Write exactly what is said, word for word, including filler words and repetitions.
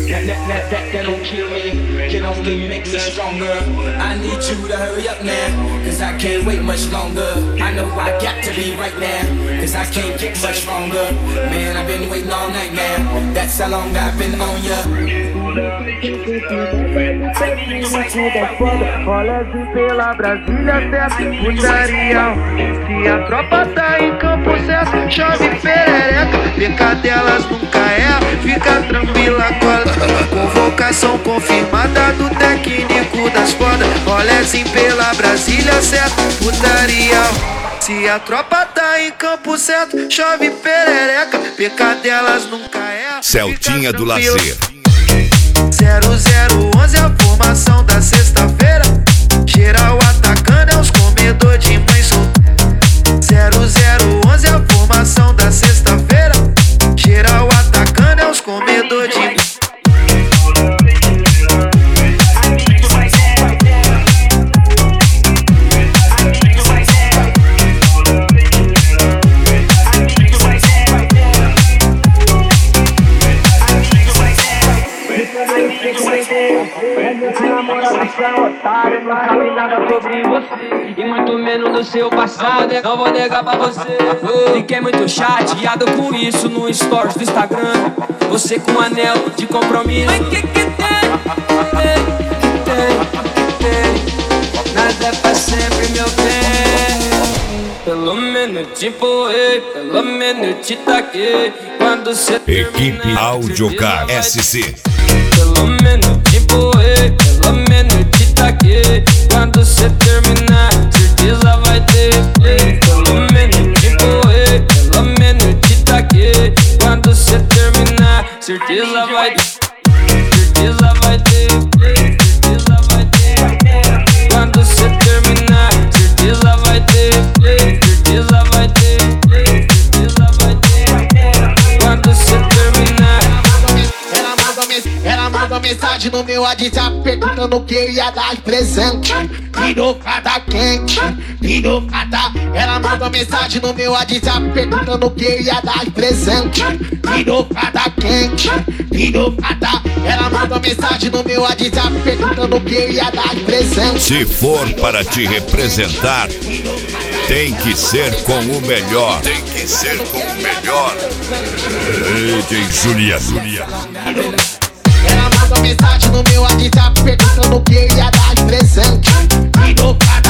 That, that, that, that, that don't kill me, can only make me stronger. I need you to hurry up now, cause I can't wait much longer. I know I got to be right now, cause I can't get much stronger. Man, I've been waiting all night now, that's how long I've been on ya. Olha-se pela Brasília, certo, putaria. Se a tropa tá em campo certo, chove perereca. Pecadelas nunca é, fica tranquila, cola. Convocação confirmada do técnico das fodas. Olha-se pela Brasília, certo, putaria. Se a tropa tá em campo certo, chove perereca. Pecadelas nunca é. Celtinha do Lazer. zero zero onze a formação da sexta-feira. Geral atacando é os comedor de mãe solteira. zero zero onze a formação da sexta-feira. Geral atacando é os comedor de mãe. Otário, não sabe nada sobre você e muito menos do seu passado. Não vou negar pra você. Fiquei muito chateado com isso no stories do Instagram. Você com um anel de compromisso. Mas que que tem? Que tem? Que tem? Nada é pra sempre, meu bem. Pelo menos te empurrei, pelo menos te taquei. Quando cê Equipe Audiocar S C. Pelo menos te empurrei, pelo menos te taquei. Quando cê terminar, certeza vai ter play. Pelo menos te empurrei, pelo menos te taquei. Quando cê terminar, certeza vai ter. Certeza vai ter play, certeza vai ter. Quando cê terminar, certeza vai ter play. Certeza vai ter play, certeza vai ter. Quando cê terminar. Ela mandou mensagem no meu WhatsApp perguntando o que eu ia dar de presente. Pirocada quente, pirocada. Ela mandou mensagem no meu WhatsApp perguntando o que eu ia dar de presente. Pirocada quente, pirocada. Ela mandou mensagem no meu WhatsApp perguntando o que eu ia dar de presente. Se for para te representar, tem que ser com o melhor. Tem que ser com o melhor. D J Julia, Julia. Ela mandou mensagem no meu WhatsApp perguntando o que eu ia dar de presente. Pirocada